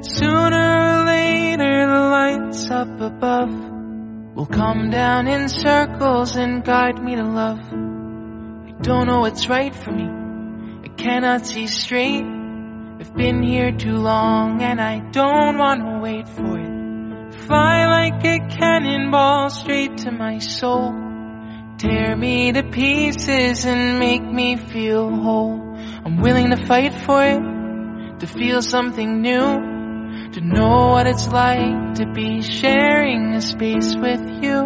Sooner or later the lights up above will come down in circles and guide me to love. I don't know what's right for me, I cannot see straight. I've been here too long and I don't wanna wait for it. Fly like a cannonball straight to my soul. Tear me to pieces and make me feel whole. I'm willing to fight for it, to feel something new, to know what it's like to be sharing a space with you.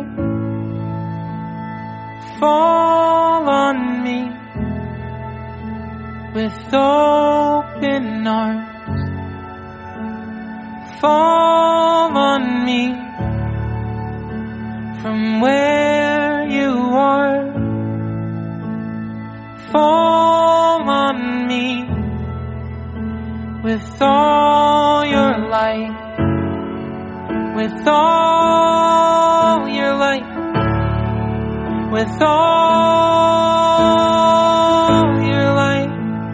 Fall on me with open arms. Fall on me from where you are. Fall on me with all your light, with all your light, with all your light.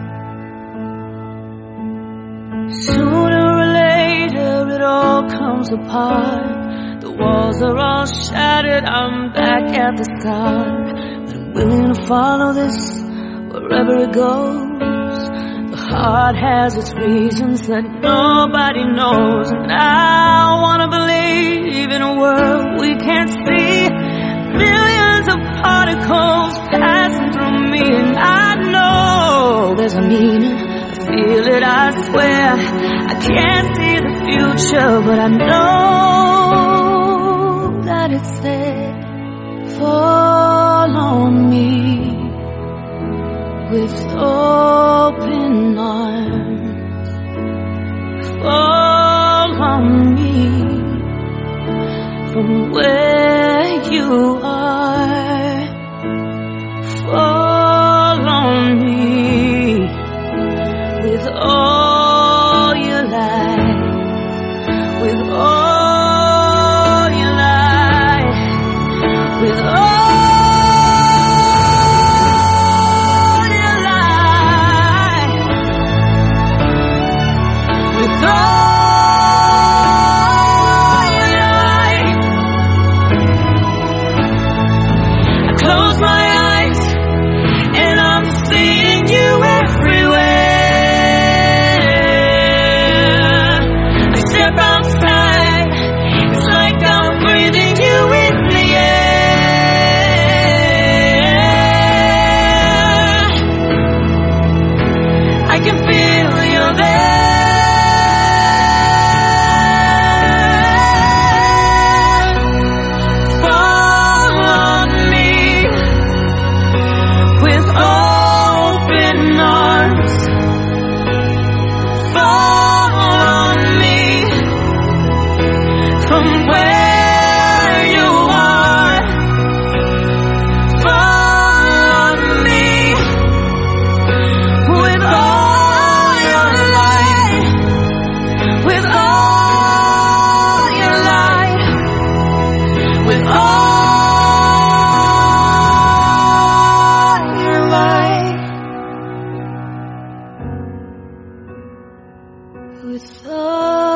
Sooner or later it all comes apart. The walls are all shattered, I'm back at the start. But I'm willing to follow this wherever it goes. The heart has its reasons that nobody knows. And I wanna believe in a world we can't see. Millions of particles passing through me, and I know there's a meaning. I feel it, I swear. I can't see the future, but I know that it's there. Fall on me with open arms. Fall on me from where you are. Fall on me with all your light, with all your light, with all your light, with all your light. I close my eyes and I'm seeing you everywhere. I step outside, it's like I'm breathing you in the air. I can feel you're there. Fall on me with open arms. Fall on me from where you are. Fall on me with all your light, with all your light, with all your light, with all